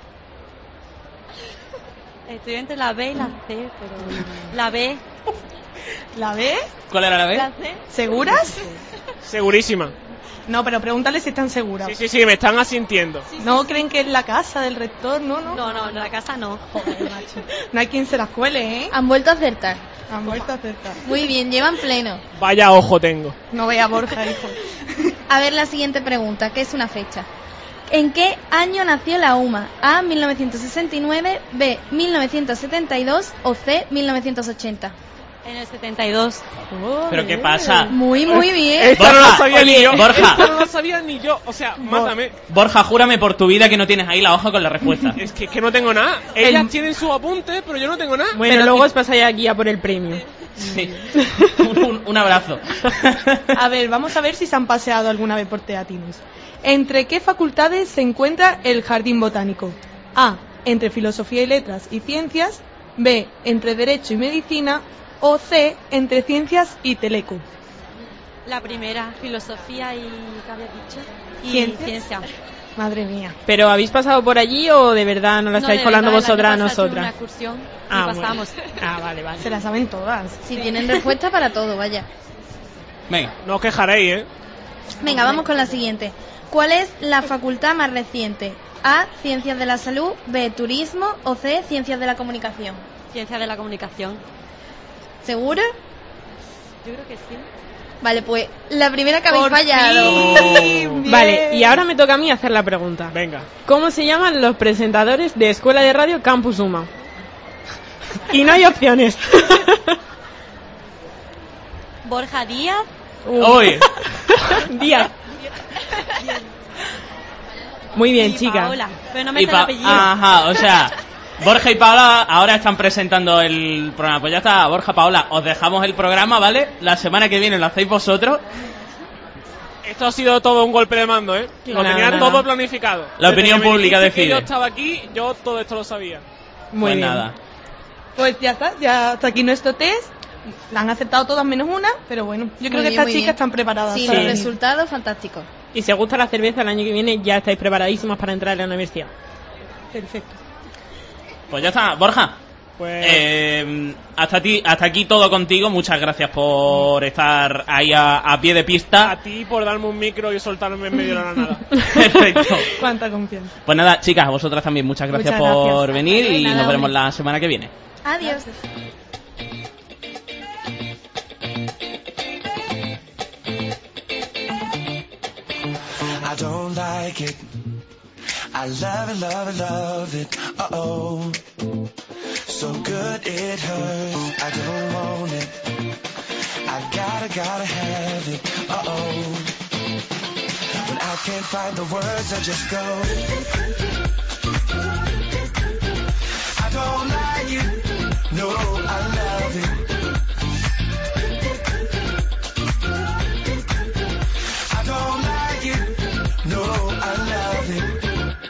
Estoy entre la B y la C, pero la B. ¿La B? ¿Cuál era la B? La C. ¿Seguras? Segurísima. No, pero pregúntale si están seguras. Sí, me están asintiendo. ¿No creen que es la casa del rector? No. No, la casa no. Joder, macho. No hay quien se las cuele, ¿eh? Han vuelto a acertar. Han vuelto a acertar. Muy bien, llevan pleno. Vaya ojo tengo. No vea Borja, hijo. A ver la siguiente pregunta, que es una fecha. ¿En qué año nació la UMA? A. 1969, B. 1972 o C. 1980. En el 72. ¿Pero qué pasa? Muy bien. Esta no lo sabía oye, ni yo. Borja. Esta no lo sabía ni yo. O sea, mátame. Borja, júrame por tu vida que no tienes ahí la hoja con la respuesta. Es que no tengo nada. Ellas tienen sus apuntes, pero yo no tengo nada. Bueno, luego os pasáis aquí a por el premio. Sí. Un abrazo. A ver, vamos a ver si se han paseado alguna vez por Teatinos. ¿Entre qué facultades se encuentra el Jardín Botánico? A. Entre Filosofía y Letras y Ciencias. B. Entre Derecho y Medicina. O C. Entre Ciencias y Teleco. La primera, filosofía y ¿qué habías dicho? Y ¿Ciencia? Madre mía. ¿Pero habéis pasado por allí o de verdad no la estáis colando vosotras a nosotras? Una excursión y Bueno. pasamos. Vale. Se la saben todas. Si tienen respuesta para todo, vaya. Venga. No os quejaréis, Venga, vamos con la siguiente. ¿Cuál es la facultad más reciente? A. Ciencias de la Salud. B. Turismo. O C. Ciencias de la Comunicación. Ciencia de la comunicación. ¿Seguro? Yo creo que sí. Vale, pues la primera que habéis Por fallado. fin. Vale, y ahora me toca a mí hacer la pregunta. Venga. ¿Cómo se llaman los presentadores de Escuela de Radio Campus UMA? Y no hay opciones. Borja Díaz. Uy. Díaz. Muy bien, y chica. Paola, pero no me sé el apellido. Ajá, o sea, Borja y Paola ahora están presentando el programa. Pues ya está, Borja, Paola, os dejamos el programa, ¿vale? La semana que viene lo hacéis vosotros. Esto ha sido todo un golpe de mando, Lo tenía todo planificado. La opinión pública decide. decide. Yo estaba aquí, yo todo esto lo sabía. Muy bien. Nada. Pues ya está, ya hasta aquí nuestro test. La han aceptado todas menos una, pero bueno, yo creo que estas chicas están preparadas. Sí, para los venir. resultados fantásticos. Y si os gusta la cerveza el año que viene, ya estáis preparadísimas para entrar en la universidad. Perfecto. Pues ya está, Borja. Pues... hasta aquí todo contigo. Muchas gracias por estar ahí a pie de pista. A ti por darme un micro y soltarme en medio de la nada. Perfecto. Cuánta confianza. Pues nada, chicas, a vosotras también muchas gracias por venir y nos veremos la semana que viene. Adiós. I don't like it. I love it, love it, love it. Uh-oh. So good it hurts. I don't want it. I gotta have it. Uh-oh. When I can't find the words, I just go. I don't like it. No, I love it. I don't like it. No, I love it.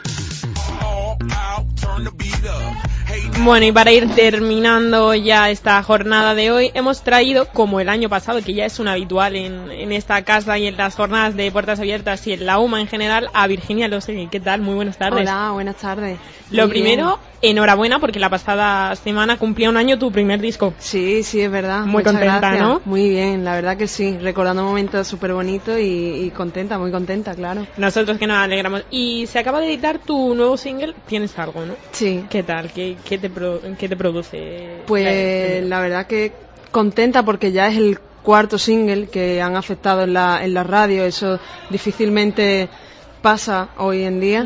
Bueno, y para ir terminando ya esta jornada de hoy, hemos traído, como el año pasado, que ya es un habitual en esta casa y en las jornadas de puertas abiertas y en la UMA en general, a Virginia Losegui. ¿Qué tal? Muy buenas tardes. Hola, buenas tardes. Lo Muy primero, enhorabuena, porque la pasada semana cumplía un año tu primer disco. Sí, es verdad. Muy Muchas contenta, gracias. ¿no? Muy bien, la verdad que sí. Recordando momentos súper bonitos y contenta, muy contenta, claro. Nosotros que nos alegramos. Y se acaba de editar tu nuevo single, Tienes algo, ¿no? Sí. ¿Qué tal? ¿Qué te produce? Pues la verdad que contenta porque ya es el cuarto single que han afectado en la radio. Eso difícilmente pasa hoy en día.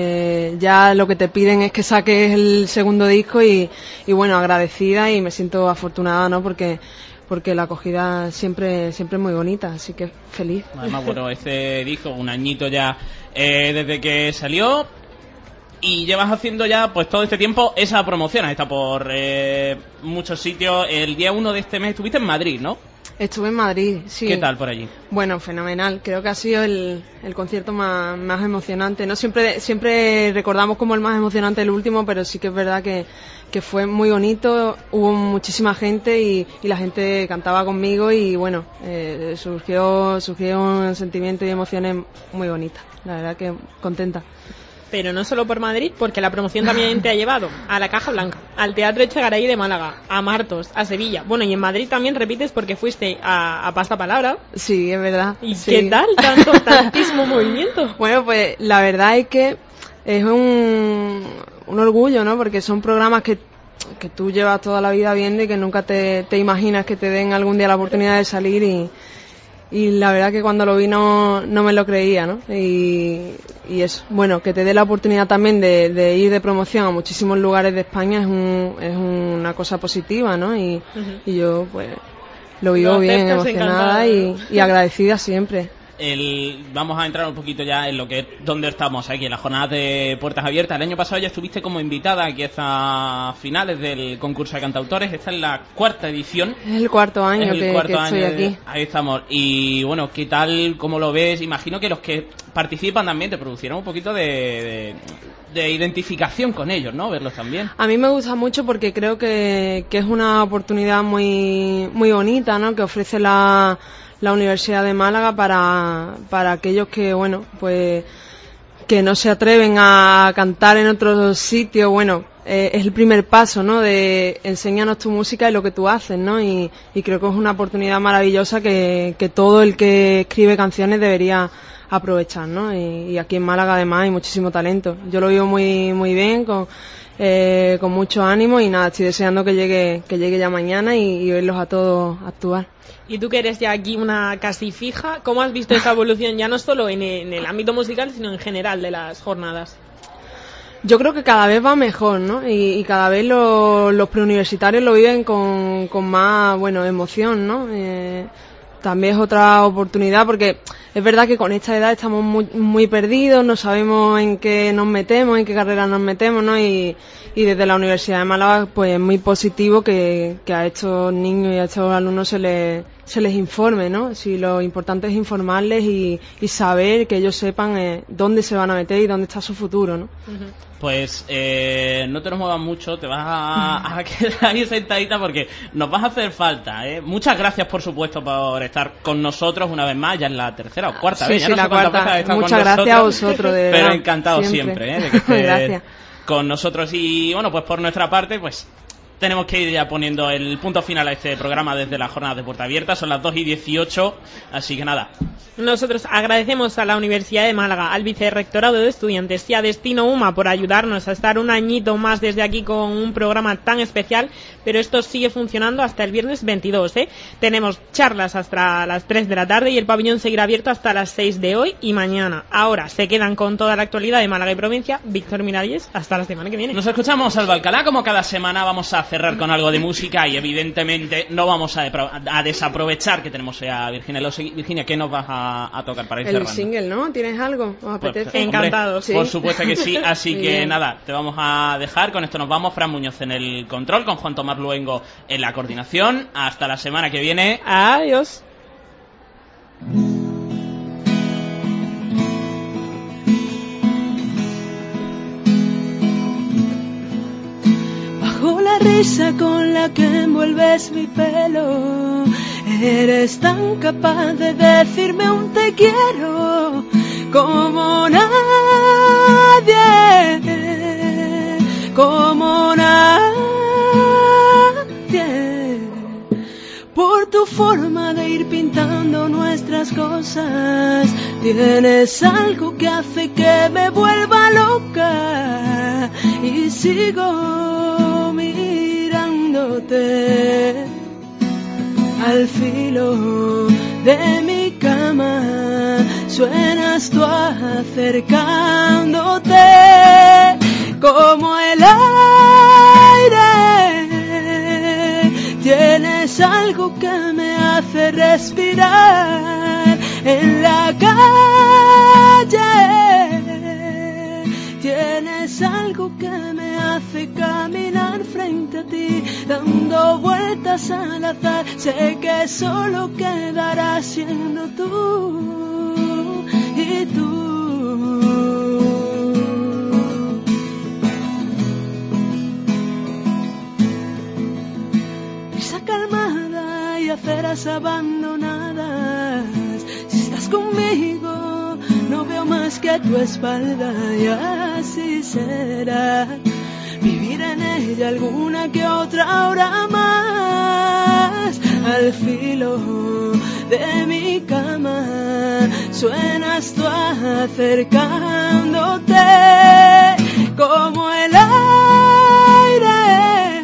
Ya lo que te piden es que saques el segundo disco y bueno, agradecida y me siento afortunada, ¿no? Porque la acogida siempre es muy bonita, así que feliz. Además, bueno, este disco, un añito ya desde que salió, y llevas haciendo ya pues todo este tiempo esa promoción. Has estado por muchos sitios. El día 1 de este mes estuviste en Madrid, ¿no? Estuve en Madrid, sí. ¿Qué tal por allí? Bueno, fenomenal. Creo que ha sido el concierto más emocionante. No siempre recordamos como el más emocionante el último, pero sí que es verdad que fue muy bonito. Hubo muchísima gente y la gente cantaba conmigo y bueno, surgió un sentimiento y emociones muy bonitas. La verdad que contenta. Pero no solo por Madrid, porque la promoción también te ha llevado a la Caja Blanca, al Teatro Echegaray de Málaga, a Martos, a Sevilla. Bueno, y en Madrid también repites porque fuiste a Pasta Palabra. Sí, es verdad. ¿Y sí. qué tal? Tantísimo movimiento. Bueno, pues la verdad es que es un orgullo, ¿no? Porque son programas que tú llevas toda la vida viendo y que nunca te imaginas que te den algún día la oportunidad de salir y la verdad que cuando lo vi no me lo creía, ¿no? Y eso, bueno, que te dé la oportunidad también de ir de promoción a muchísimos lugares de España es una cosa positiva, ¿no? Y yo pues lo vivo bien, emocionada y agradecida siempre. Vamos a entrar un poquito ya en lo que donde estamos aquí en las jornadas de puertas abiertas. El año pasado ya estuviste como invitada aquí hasta finales del concurso de cantautores. Esta es la cuarta edición. Es el cuarto año que estoy aquí. Ahí estamos. Y bueno, ¿qué tal? ¿Cómo lo ves? Imagino que los que participan también te producieron un poquito de identificación con ellos, ¿no? Verlos también. A mí me gusta mucho porque creo que es una oportunidad muy bonita, ¿no? Que ofrece la Universidad de Málaga para aquellos que, bueno, pues que no se atreven a cantar en otros sitios. Bueno, es el primer paso, ¿no? De enséñanos tu música y lo que tú haces, ¿no? Y creo que es una oportunidad maravillosa que todo el que escribe canciones debería aprovechar, ¿no? Y aquí en Málaga además hay muchísimo talento. Yo lo vivo muy bien, con mucho ánimo y nada, estoy deseando que llegue ya mañana y verlos a todos actuar. Y tú que eres ya aquí una casi fija, ¿cómo has visto esa evolución ya no solo en el ámbito musical, sino en general de las jornadas? Yo creo que cada vez va mejor, ¿no? Y cada vez los preuniversitarios lo viven con más, bueno, emoción, ¿no? También es otra oportunidad porque es verdad que con esta edad estamos muy perdidos, no sabemos en qué nos metemos, en qué carrera nos metemos, ¿no? Y desde la Universidad de Málaga pues es muy positivo que a estos niños y a estos alumnos se les informe, ¿no? Si lo importante es informarles y saber que ellos sepan dónde se van a meter y dónde está su futuro, ¿no? Pues no te nos muevas mucho, te vas a quedar ahí sentadita porque nos vas a hacer falta, ¿eh? Muchas gracias, por supuesto, por estar con nosotros una vez más, ya es la tercera o cuarta vez. Sí, la cuarta. Muchas gracias a vosotros, de pero verdad, encantado siempre de que estés con nosotros. Y bueno, pues por nuestra parte, pues tenemos que ir ya poniendo el punto final a este programa desde la jornada de Puerta Abierta. Son las 2:18, así que nada. Nosotros agradecemos a la Universidad de Málaga, al Vicerrectorado de Estudiantes y a Destino UMA por ayudarnos a estar un añito más desde aquí con un programa tan especial, pero esto sigue funcionando hasta el viernes 22, ¿eh? Tenemos charlas hasta las 3 de la tarde y el pabellón seguirá abierto hasta las 6 de hoy y mañana. Ahora se quedan con toda la actualidad de Málaga y provincia. Víctor Miralles, hasta la semana que viene. Nos escuchamos, Alba Alcalá, como cada semana. Vamos a cerrar con algo de música y evidentemente no vamos a desaprovechar que tenemos a Virginia. Virginia, ¿qué nos vas a tocar para ir cerrando? El single, ¿no? ¿Tienes algo? ¿Os apetece? Pues, encantados, sí. Por supuesto que sí, así que bien. nada, te vamos a dejar. Con esto nos vamos. Fran Muñoz en el control, con Juan Tomás Luengo en la coordinación. Hasta la semana que viene. Adiós. Bajo la risa con la que envuelves mi pelo, eres tan capaz de decirme un te quiero como nadie, como nadie. Por tu forma de ir pintando nuestras cosas, tienes algo que hace que me vuelva loca y sigo mirándote. Al filo de mi cama suenas tú acercándote como el aire. Tienes algo que me hace respirar en la calle. Tienes algo que me hace caminar frente a ti, dando vueltas al azar. Sé que solo quedarás siendo tú y tú. Risa calmada y aceras abandonadas. Si estás conmigo, no veo más que tu espalda y así será. Vivir en ella alguna que otra hora más. Al filo de mi cama suenas tú acercándote como el aire.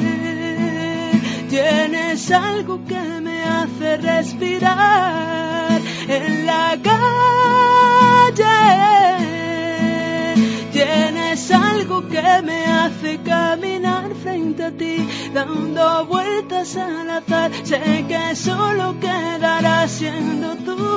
Tienes algo que me hace respirar en la calle. Tienes algo que me hace caminar frente a ti, dando vueltas al azar. Sé que solo quedarás siendo tú.